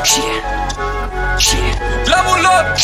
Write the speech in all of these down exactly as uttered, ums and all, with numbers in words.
Level up,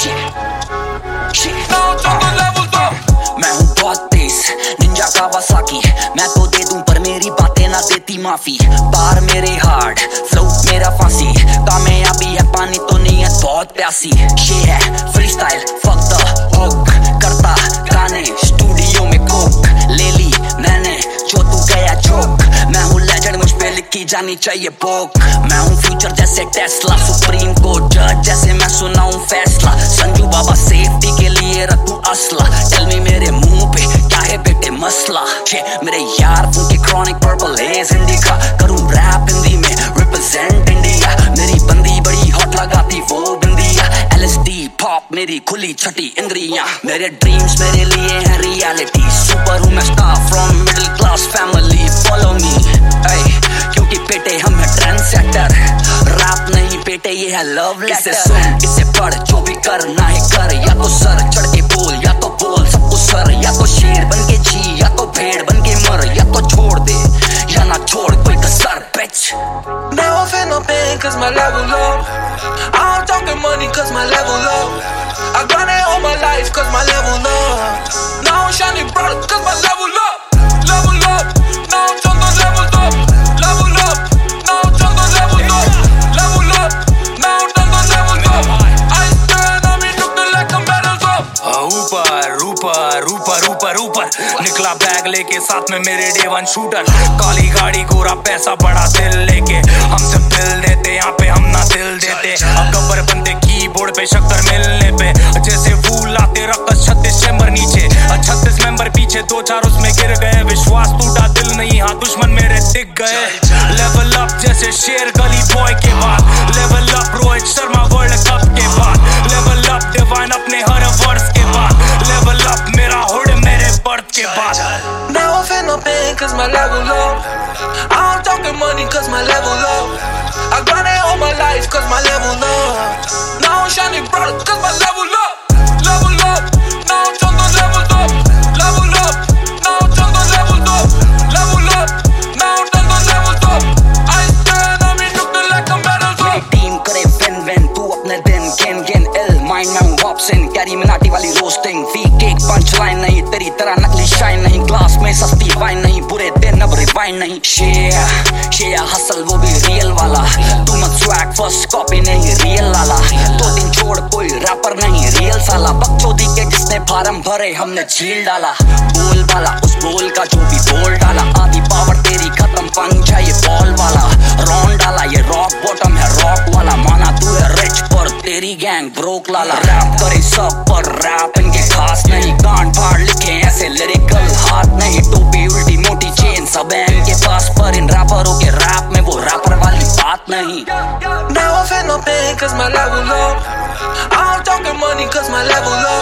level up। मैं हूँ बहुत तेज, निंजा कावासाकी। मैं तो दे दूं पर मेरी बातें ना देती माफी। बार मेरे हार्ड, फ्लो मेरा फांसी। कामयाबी है पानी तो नीयत बहुत प्यासी। ये है free style, fuck the hook. करता गाने स्टूडियो में कोक ले ली मैंने, जो तू गया चौक। मैं हूँ लेजेंड, मुझ पे लिखी जानी चाहिए बुक। मैं हूँ फ्यूचर जैसे टेस्ला, सुप्रीम कोर्ट जज जैसे मैं सुनाऊं फैसला। संजू बाबा सेफ्टी के लिए रखूं असला। टेल मी मेरे मुंह पे क्या है बेटे मसला। ये मेरे यार उनके क्रॉनिक पर्पल हेज इंडिका। करूं रैप हिंदी में रिप्रेजेंट इंडिया। मेरी बंदी बड़ी हॉट लगाती वो बिंदिया। एलएसडी पॉप मेरी खुली छठी इंद्रियां। मेरे ड्रीम्स मेरे लिए है रियलिटी। सुपर हूं मैं star from middle class family. Follow me क्योंकि बेटे हम है ट्रेंड सेटर। रैप नहीं बेटे ये है लव लेटर। इसे सुन इसे पढ़ जो भी करना है कर। या तो सर चढ़ के बोल या तो बोल सबको सर। या तो शेर बन के जी या तो भेड़ बन के मर। या तो छोड़ दे या ना छोड़ कोई कसर bitch। Now I feel no pain cause my level low. I'm talking money cause my level low. I got it all my life cause my level low. Now I'm shining bright cause my level up. Level up. Now I'm on the level up. Level up. Now I'm on the level up. Level up. Now I'm on the level up. I stand on me looking like I'm better up. ऊपर ऊपर ऊपर ऊपर ऊपर निकला bag लेके साथ में मेरे डे वन शूटर। काली गाड़ी गोरा पैसा बड़ा दिल लेके हमसे बिल देते। यहाँ पे हम ना दिल देते। अब गब्बर बंदे कीबोर्ड पे शक्कर मिलने पे जैसे फूल आते रक्कस छत्तीस चैम्बर नीचे। छत्तीस मेंबर पीछे दो चार उसमें गिर गए। विश्वास टूटा दिल नहीं हाँ दुश्मन मेरे दिख गए। लेवल अप जैसे शेर गली बॉय के बाद। Level up Rohit Sharma world cup के बाद। लेवल अप डिवाइन अपने हर वर्ष के बाद। लेवल अप मेरा हुड मेरे बर्थ के बाद। Now I feel no pain cause my level low. I'm talking money cause my level low. I got it all my life cause my level low. Now I'm shining bright cause my level up. Level up. Now I'm on the level up. Level up. Now I'm on the level up. Level up. Now I'm on the level up. I stand on me looking like I'm better up. मेरी team करे win win तू अपने दिन गिन गिन इल mind में हूँ वॉप्सिन। Carry Minati वाली रोस्टिंग वीक एक पंच लाइन नहीं तेरी तरह नकली शाइन नहीं। ग्लास में सस्ती वाइन नहीं बुरे दिन अब रिवाइन नहीं। शेया शेया हसल वो भी रियल वाला। तू मत स्वैग फर्स्ट कॉपी नहीं रियल लाला। दो दिन छोड़ कोई रैपर नहीं रियल साला। बकचोदी के जिसने फार्म भरे हमने झील डाला। बोल वाला उस बोल का जो भी बोल डाला। आधी पावर तेरी खत्म पंचा ये बॉल वाला। रॉन डाला ये रॉक बॉटम है रॉक वाला। माना तू है रिच पर तेरी गैंग ब्रोक लाला। रैप करे सब पर रैप इनके खास नहीं। गांड फाड़ लिखे ऐसे लिरिकल हाथ नहीं। टोपी उल्टी मोटी चेन सब है इनके पास पर इन रैपरों के रैप में वो रैपर वाली बात नहीं। Now I feel no pain cause my level low. I'm talking money cause my level low.